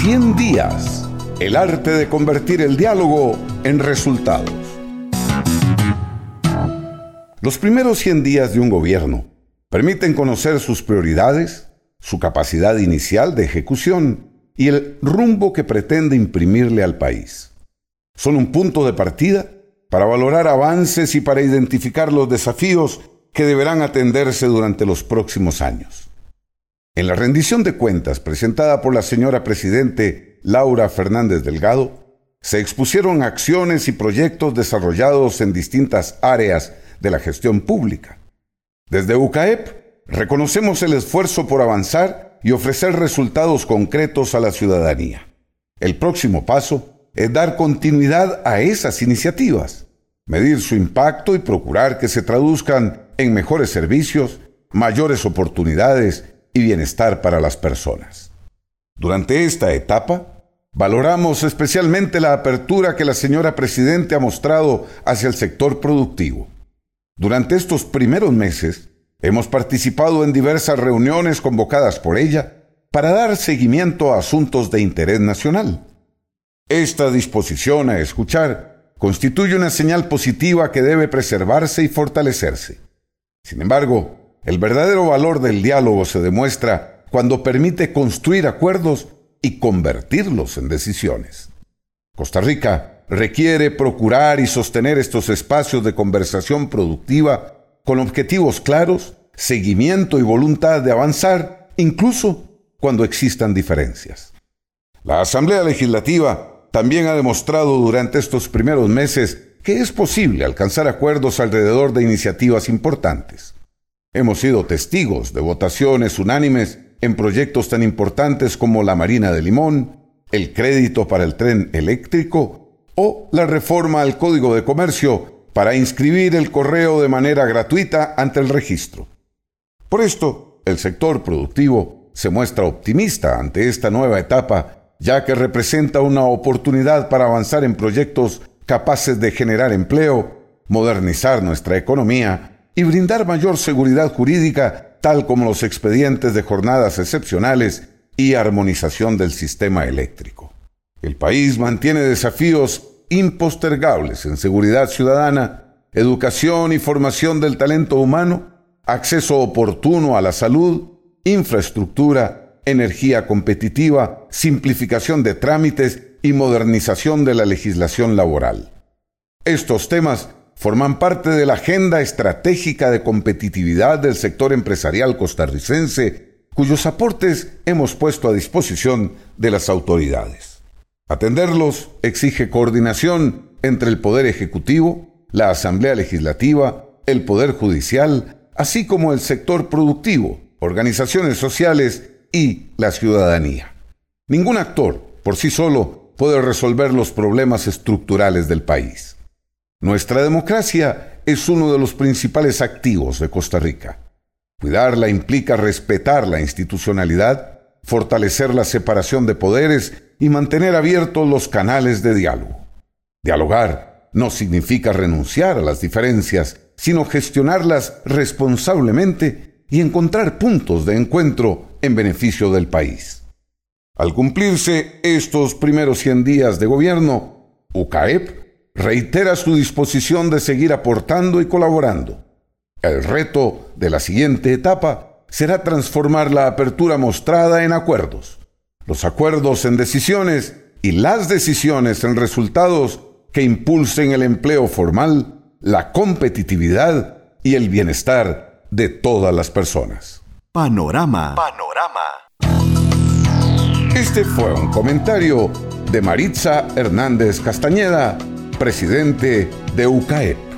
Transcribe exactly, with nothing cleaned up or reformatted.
cien días. El arte de convertir el diálogo en resultados. Los primeros cien días de un gobierno permiten conocer sus prioridades, su capacidad inicial de ejecución y el rumbo que pretende imprimirle al país. Son un punto de partida para valorar avances y para identificar los desafíos que deberán atenderse durante los próximos años. En la rendición de cuentas presentada por la señora Presidente Laura Fernández Delgado, se expusieron acciones y proyectos desarrollados en distintas áreas de la gestión pública. Desde U C A E P reconocemos el esfuerzo por avanzar y ofrecer resultados concretos a la ciudadanía. El próximo paso es dar continuidad a esas iniciativas, medir su impacto y procurar que se traduzcan en mejores servicios, mayores oportunidades y bienestar para las personas. Durante esta etapa, valoramos especialmente la apertura que la señora Presidente ha mostrado hacia el sector productivo. Durante estos primeros meses, hemos participado en diversas reuniones convocadas por ella para dar seguimiento a asuntos de interés nacional. Esta disposición a escuchar constituye una señal positiva que debe preservarse y fortalecerse. Sin embargo, el verdadero valor del diálogo se demuestra cuando permite construir acuerdos y convertirlos en decisiones. Costa Rica requiere procurar y sostener estos espacios de conversación productiva con objetivos claros, seguimiento y voluntad de avanzar, incluso cuando existan diferencias. La Asamblea Legislativa también ha demostrado durante estos primeros meses que es posible alcanzar acuerdos alrededor de iniciativas importantes. Hemos sido testigos de votaciones unánimes en proyectos tan importantes como la Marina de Limón, el crédito para el tren eléctrico o la reforma al Código de Comercio para inscribir el correo de manera gratuita ante el registro. Por esto, el sector productivo se muestra optimista ante esta nueva etapa, ya que representa una oportunidad para avanzar en proyectos capaces de generar empleo, modernizar nuestra economía y brindar mayor seguridad jurídica, tal como los expedientes de jornadas excepcionales y armonización del sistema eléctrico. El país mantiene desafíos impostergables en seguridad ciudadana, educación y formación del talento humano, acceso oportuno a la salud, infraestructura, energía competitiva, simplificación de trámites y modernización de la legislación laboral. Estos temas forman parte de la agenda estratégica de competitividad del sector empresarial costarricense, cuyos aportes hemos puesto a disposición de las autoridades. Atenderlos exige coordinación entre el Poder Ejecutivo, la Asamblea Legislativa, el Poder Judicial, así como el sector productivo, organizaciones sociales y la ciudadanía. Ningún actor, por sí solo, puede resolver los problemas estructurales del país. Nuestra democracia es uno de los principales activos de Costa Rica. Cuidarla implica respetar la institucionalidad, fortalecer la separación de poderes y mantener abiertos los canales de diálogo. Dialogar no significa renunciar a las diferencias, sino gestionarlas responsablemente y encontrar puntos de encuentro en beneficio del país. Al cumplirse estos primeros cien días de gobierno, U C A E P reitera su disposición de seguir aportando y colaborando. El reto de la siguiente etapa será transformar la apertura mostrada en acuerdos, los acuerdos en decisiones y las decisiones en resultados que impulsen el empleo formal, la competitividad y el bienestar de todas las personas. Panorama. Panorama. Este fue un comentario de Maritza Hernández Castañeda, presidente de U C A E P.